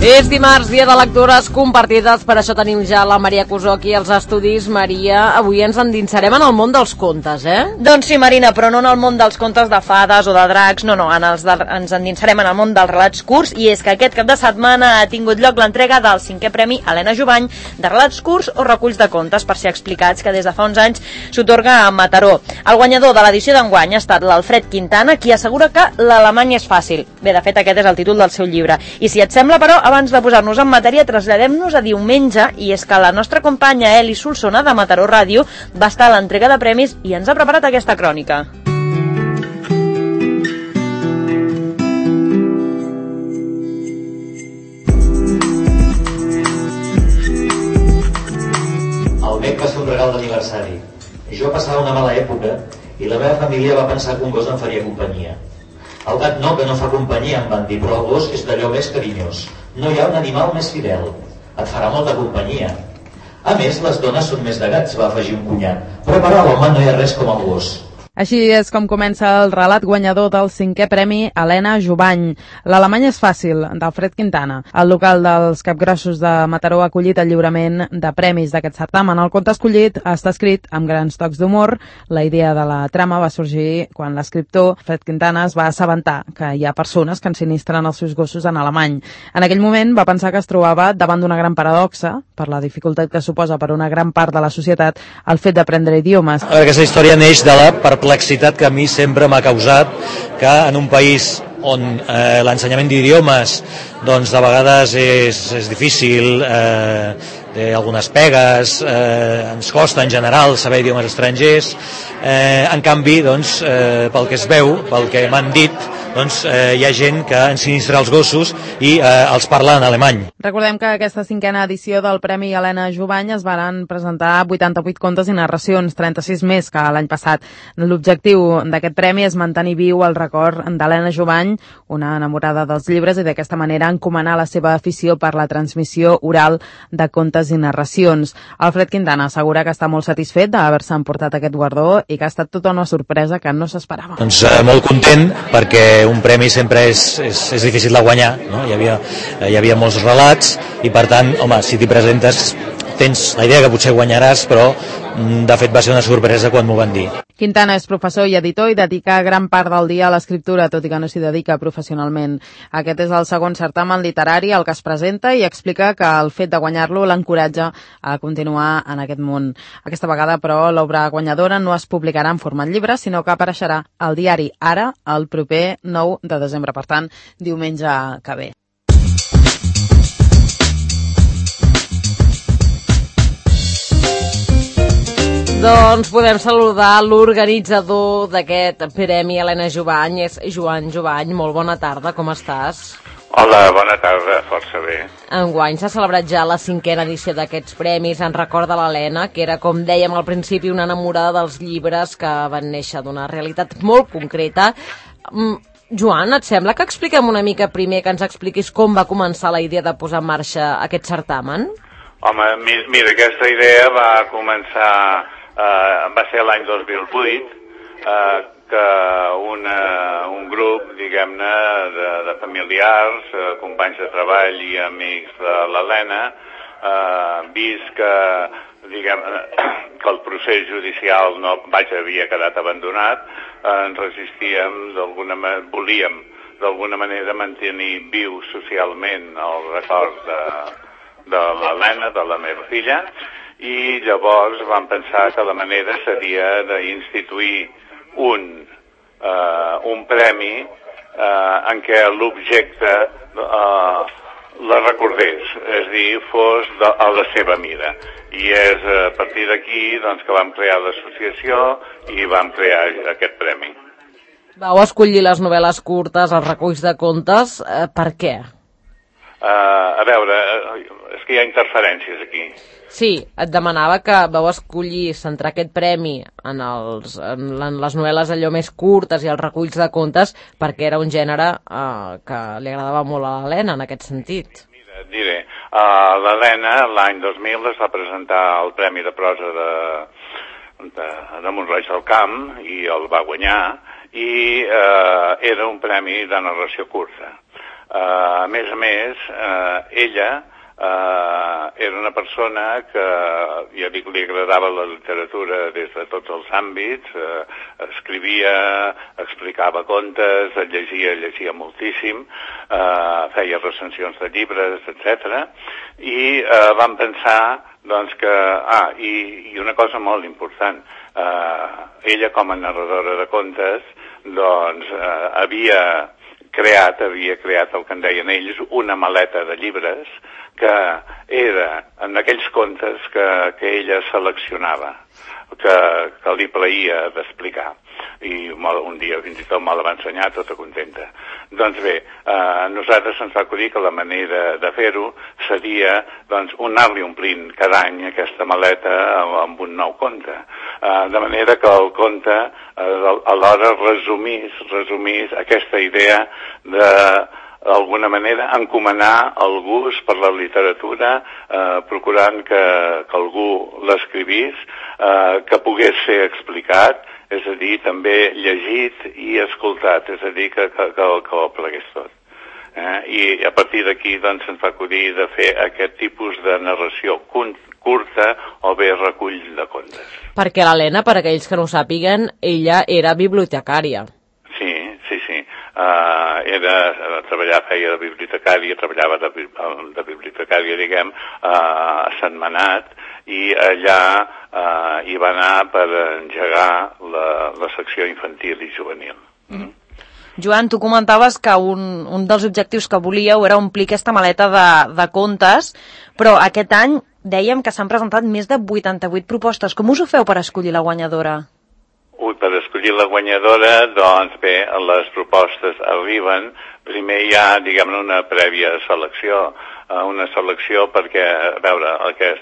És dimarts, dia de lectures compartides, per això tenim ja la Maria Cusó aquí als estudis. Maria, avui ens endinsarem en el món dels contes, Doncs sí, Marina, però no en el món dels contes de fades o de dracs, no, ens endinsarem en el món dels relats curts, i és que aquest cap de setmana ha tingut lloc l'entrega del 5è Premi Helena Jubany de relats curts o reculls de contes, per ser explicats, que des de fa uns anys s'atorga a Mataró. El guanyador de l'edició d'enguany ha estat l'Alfred Quintana, qui assegura que l'alemany és fàcil. Bé, de fet, aquest és el títol del seu llibre. I si et sembla, però, abans de posar-nos en matèria, traslladem-nos a diumenge, i és que la nostra companya Eli Solsona, de Mataró Ràdio, va estar a l'entrega de premis i ens ha preparat aquesta crònica. El bec va ser un regal d'aniversari. Jo passava una mala època i la meva família va pensar que un gos em faria companyia. El gat no, que no fa companyia, em van dir, però el gos és d'allò més carinyós. No hi ha un animal més fidel. Et farà molta companyia. A més, les dones són més de gats, va afegir un cunyat. Però per a l'home no hi ha res com el gos. Així és com comença el relat guanyador del 5è Premi Helena Jubany. L'alemany és fàcil, d'Alfred Quintana. El local dels Capgrossos de Mataró ha acollit el lliurament de premis d'aquest certamen. El conte escollit està escrit amb grans tocs d'humor. La idea de la trama va sorgir quan l'escriptor Alfred Quintana es va assabentar que hi ha persones que ensinistren els seus gossos en alemany. En aquell moment va pensar que es trobava davant d'una gran paradoxa, per la dificultat que suposa per una gran part de la societat el fet d'aprendre idiomes. Aquesta història neix de la perplexitat que a mi sempre m'ha causat que en un país on l'ensenyament d'idiomes doncs de vegades és difícil, té algunes pegues, ens costa en general saber idiomes estrangers, en canvi doncs, pel que es veu, pel que m'han dit, doncs hi ha gent que ensinistra els gossos i els parla en alemany. Recordem que aquesta 5a edició del Premi Helena Jubany es van presentar 88 contes i narracions, 36 més que l'any passat. L'objectiu d'aquest premi és mantenir viu el record d'Helena Jubany, una enamorada dels llibres, i d'aquesta manera encomanar la seva afició per la transmissió oral de contes i narracions. Alfred Quintana assegura que està molt satisfet d'haver-se emportat aquest guardó i que ha estat tota una sorpresa que no s'esperava. Doncs molt content, perquè un premi sempre és difícil de guanyar, no? Hi havia molts relats i, per tant, home, si t'hi presentes tens la idea que potser guanyaràs, però de fet va ser una sorpresa quan m'ho van dir. Quintana és professor i editor i dedica gran part del dia a l'escriptura, tot i que no s'hi dedica professionalment. Aquest és el segon certamen literari al que es presenta i explica que el fet de guanyar-lo l'encoratja a continuar en aquest món. Aquesta vegada, però, l'obra guanyadora no es publicarà en format llibre, sinó que apareixerà al diari Ara el proper 9 de desembre, per tant, diumenge que ve. Doncs podem saludar l'organitzador d'aquest Premi Helena Jubany, és Joan Jubany. Molt bona tarda, com estàs? Hola, bona tarda, força bé. Enguany s'ha celebrat ja la 5a edició d'aquests premis en record de l'Helena, que era, com dèiem al principi, una enamorada dels llibres que van néixer d'una realitat molt concreta. Joan, et sembla que expliquem una mica primer, que ens expliquis com va començar la idea de posar en marxa aquest certamen? Home, mira, aquesta idea va començar... va ser l'any 2008 que un grup, diguem-ne, de familiars, companys de treball i amics de l'Helena, vist que, que el procés judicial havia quedat abandonat, ens resistíem, volíem d'alguna manera mantenir viu socialment el record de l'Helena, de la meva filla, i llavors vam pensar que la manera seria d'instituir un premi en què l'objecte la recordés, és a dir, fos a la seva mida. I és a partir d'aquí doncs, que vam crear l'associació i vam crear aquest premi. Vau escollir les novel·les curtes, els reculls de contes, per què? A veure, és que hi ha interferències aquí. Sí, et demanava que vau escollir centrar aquest premi en les novel·les allò més curtes i els reculls de contes perquè era un gènere que li agradava molt a l'Helena en aquest sentit. Mira, et diré, l'Helena l'any 2000 es va presentar al Premi de Prosa de Mont-roig del Camp i el va guanyar, i era un premi de narració curta. A més, ella era una persona que, ja dic, li agradava la literatura des de tots els àmbits, escrivia, explicava contes, llegia moltíssim, feia recensions de llibres, etc. I vam pensar doncs que... i una cosa molt important, ella com a narradora de contes doncs havia creat el que en deien ells una maleta de llibres que era en aquells contes que ella seleccionava, que li plaïa d'explicar. I un dia fins i tot me la va ensenyar tota contenta. Doncs bé, a nosaltres se'ns va acudir que la manera de fer-ho seria doncs, anar-li omplint cada any aquesta maleta amb un nou conte. De manera que el conte alhora resumís aquesta idea de d'alguna manera encomanar el gust per la literatura, procurant que algú l'escrivís, que pogués ser explicat, és a dir, també llegit i escoltat, és a dir, que ho plegués tot. I a partir d'aquí doncs se'ns va acudir de fer aquest tipus de narració curta o bé recull de contes. Perquè l'Helena, per aquells que no ho sàpiguen, ella era bibliotecària. Sí. Feia de bibliotecària, treballava de bibliotecària, diguem, a Sentmenat, i allà hi va anar per engegar la secció infantil i juvenil. Joan, tu comentaves que un dels objectius que volíeu era omplir aquesta maleta de contes, però aquest any dèiem que s'han presentat més de 88 propostes. Com us ho feu per escollir la guanyadora? Per escollir la guanyadora, doncs bé, les propostes arriben. Primer hi ha, diguem-ne, una prèvia selecció, perquè, a veure,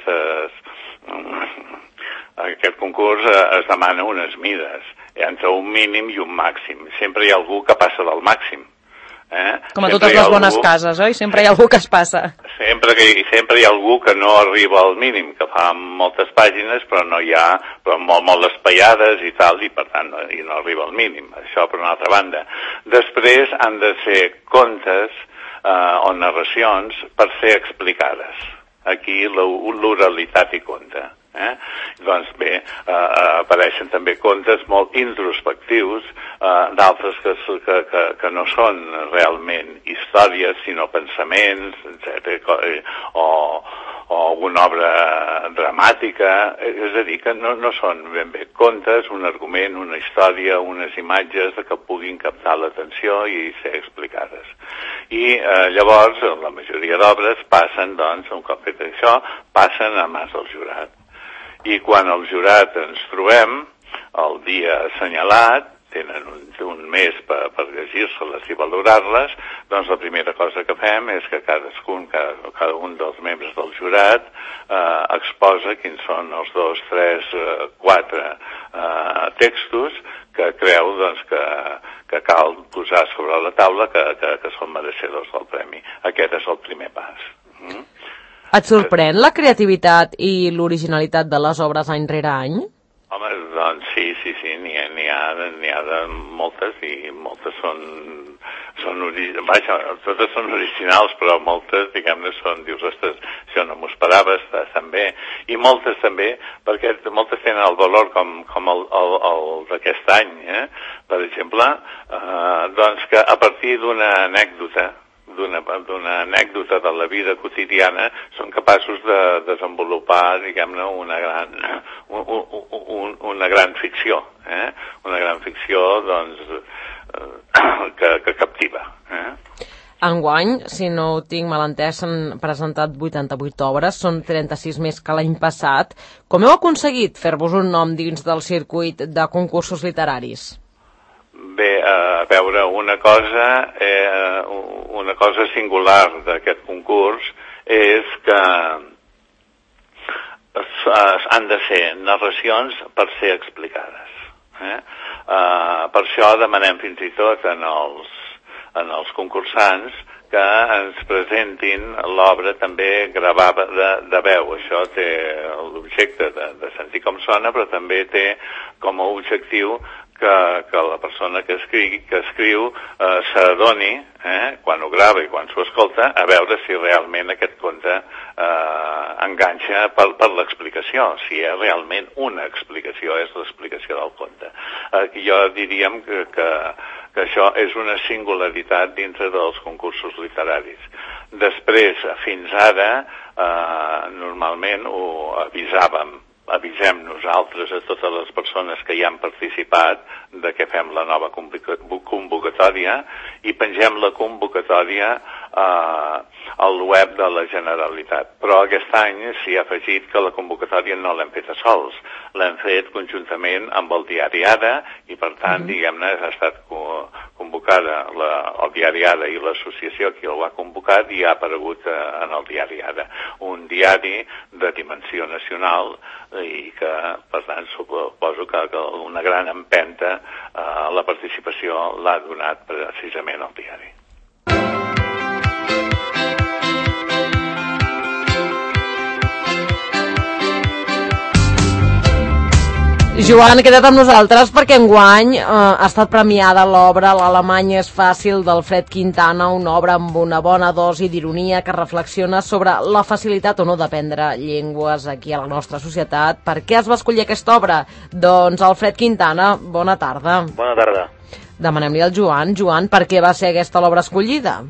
aquest concurs es demana unes mides, entre un mínim i un màxim. Sempre hi ha algú que passa del màxim. Com a totes les bones cases, oi? Sempre hi ha algú que es passa. Sempre hi ha algú que no arriba al mínim, que fa moltes pàgines, però no hi ha, però molt espaiades i tal, i per tant no arriba al mínim. Això per una altra banda. Després han de ser contes o narracions per ser explicades. Aquí l'oralitat hi compta. Doncs bé, apareixen també contes molt introspectius, d'altres que no són realment històries, sinó pensaments, etc., o una obra dramàtica, és a dir, que no són ben bé contes, un argument, una història, unes imatges que puguin captar l'atenció i ser explicades. I llavors, la majoria d'obres passen, doncs, un cop fet això, passen a mans del jurat. I quan el jurat ens trobem, el dia assenyalat, tenen un mes per llegir-se-les i valorar-les, doncs la primera cosa que fem és que cada un dels membres del jurat exposa quins són els 2, 3, 4 textos que creu doncs, que cal posar sobre la taula que són mereixedors del premi. Aquest és el primer pas. Et sorprèn la creativitat i l'originalitat de les obres any rere any? Home, doncs sí, n'hi ha de moltes, i moltes són totes són originals, però moltes, diguem-ne, dius, ostres, això no m'ho esperava, estan bé. I moltes també, perquè moltes tenen el valor com el d'aquest any, per exemple, doncs que a partir d'una anècdota de la vida quotidiana són capaços de desenvolupar, diguem-ne, una gran ficció, una gran ficció, doncs, que captiva. Enguany, si no ho tinc mal entès, s'han presentat 88 obres, són 36 més que l'any passat. Com heu aconseguit fer-vos un nom dins del circuit de concursos literaris? Bé, a veure, una cosa singular d'aquest concurs és que han de ser narracions per ser explicades. Per això demanem fins i tot en els concursants que ens presentin l'obra també gravada de veu. Això té l'objecte de sentir com sona, però també té com a objectiu que la persona que escriu s'adoni, quan ho grava i quan s'ho escolta, a veure si realment aquest conte enganxa per l'explicació, si és realment una explicació, és l'explicació del conte. Jo diríem que això és una singularitat dintre dels concursos literaris. Després, fins ara, normalment ho avisem nosaltres a totes les persones que hi han participat de que fem la nova convocatòria i pengem la convocatòria al web de la Generalitat. Però aquest any s'hi ha afegit que la convocatòria no l'hem fet a sols, l'hem fet conjuntament amb el diari Ara i per tant, diguem-ne, ha estat convocada el diari Ara i l'associació que ho ha convocat i ha aparegut en el diari Ara. Un diari de dimensió nacional i que, per tant, suposo que una gran empenta a la participació l'ha donat precisament el diari. Joan, queda't amb nosaltres perquè enguany ha estat premiada l'obra L'Alemany és fàcil d'Alfred Quintana, una obra amb una bona dosi d'ironia que reflexiona sobre la facilitat o no d'aprendre llengües aquí a la nostra societat. Per què es va escollir aquesta obra? Doncs Alfred Quintana, bona tarda. Bona tarda. Demanem-li al Joan. Joan, per què va ser aquesta l'obra escollida?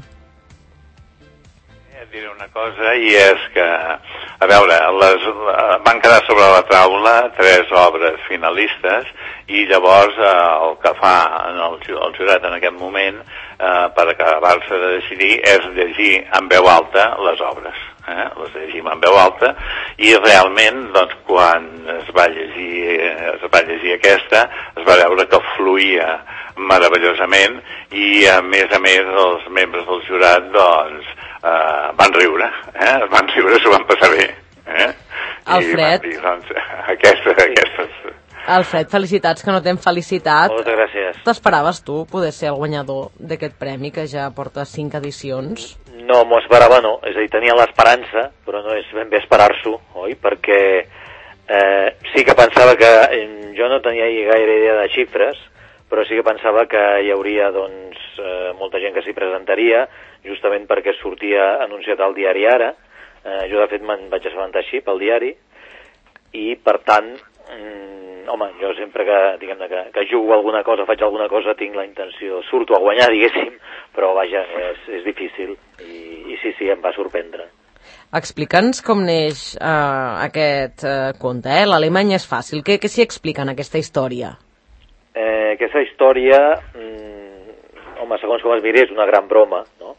Diré una cosa, i és que, a veure, van quedar sobre la taula 3 obres finalistes i llavors el que fa el jurat en aquest moment per acabar-se de decidir és llegir en veu alta les obres. Les llegim en veu alta i realment, doncs, quan es va llegir aquesta, es va veure que fluïa meravellosament i a més els membres del jurat, doncs, van riure, s'ho van passar bé. Alfred. I, doncs, aquestes... Alfred, felicitats, que no t'hem felicitat. Moltes gràcies. T'esperaves tu poder ser el guanyador d'aquest premi que ja porta 5 edicions? No, m'ho esperava, no. És a dir, tenia l'esperança, però no és ben bé esperar-s'ho, oi? Perquè sí que pensava que... Jo no tenia gaire idea de xifres, però sí que pensava que hi hauria, doncs, molta gent que s'hi presentaria, justament perquè sortia anunciat al diari Ara. Jo, de fet, me'n vaig assabentar així pel diari, i, per tant, home, jo sempre que jugo alguna cosa, faig alguna cosa, tinc la intenció, surto a guanyar, diguéssim, però, vaja, és difícil, i sí, em va sorprendre. Explica'ns com neix aquest conte, L'Alemany és fàcil. Què s'hi explica en aquesta història? Aquesta història, home, segons com es miri, és una gran broma, no?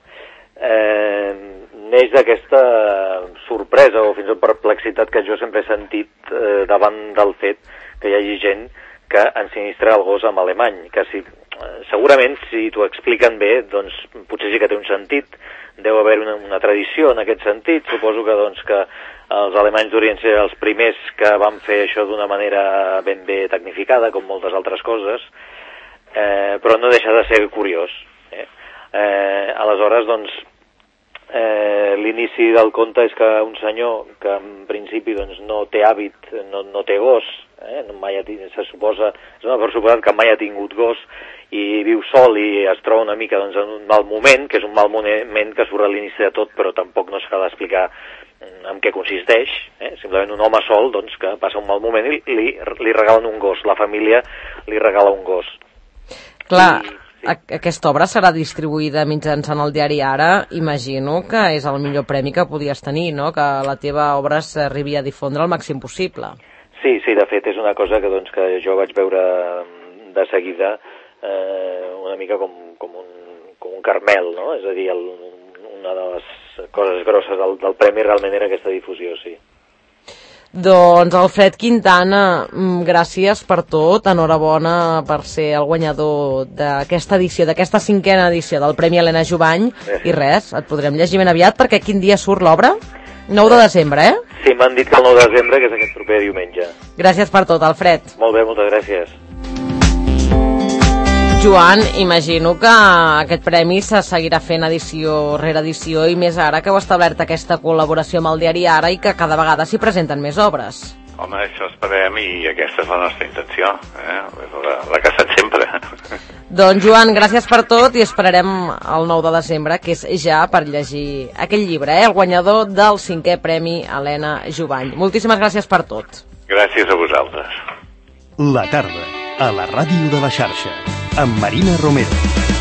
Neix d'aquesta sorpresa o fins i tot perplexitat que jo sempre he sentit davant del fet que hi hagi gent que ensinistra el gos amb alemany, que segurament si t'ho expliquen bé, doncs potser sí que té un sentit, deu haver una tradició en aquest sentit, suposo que, doncs, que els alemanys deurien ser els primers que van fer això d'una manera ben bé tecnificada, com moltes altres coses, però no deixa de ser curiós. Aleshores, doncs, l'inici del conte és que un senyor que en principi doncs, no té hàbit, no té gos, se suposa, és una per suposat que mai ha tingut gos i viu sol i es troba una mica doncs, en un mal moment, que és un mal moment que surt a l'inici de tot, però tampoc no s'ha d'explicar en què consisteix, simplement un home sol doncs, que passa un mal moment i li regalen un gos, la família li regala un gos. Clar, aquesta obra serà distribuïda mitjançant el diari Ara, imagino que és el millor premi que podies tenir, no? Que la teva obra s'arribi a difondre el màxim possible. Sí, de fet és una cosa que jo vaig veure de seguida una mica com un caramel, no? És a dir, una de les coses grosses del premi realment era aquesta difusió, sí. Doncs Alfred Quintana, gràcies per tot, enhorabona per ser el guanyador d'aquesta edició, d'aquesta 5a edició del Premi Elena Jubany, i res, et podrem llegir ben aviat, perquè quin dia surt l'obra? 9 de desembre, Sí, m'han dit que el 9 de desembre, que és aquest proper diumenge. Gràcies per tot, Alfred. Molt bé, moltes gràcies. Joan, imagino que aquest premi se seguirà fent edició rere edició i més ara que heu establert aquesta col·laboració amb el diari Ara i que cada vegada s'hi presenten més obres. Home, això esperem i aquesta és la nostra intenció, la que ha estat sempre. Doncs, Joan, gràcies per tot i esperarem el 9 de desembre, que és ja per llegir aquell llibre, el guanyador del 5è Premi Helena Jubany. Moltíssimes gràcies per tot. Gràcies a vosaltres. La tarda, a la ràdio de la xarxa, amb Marina Romero.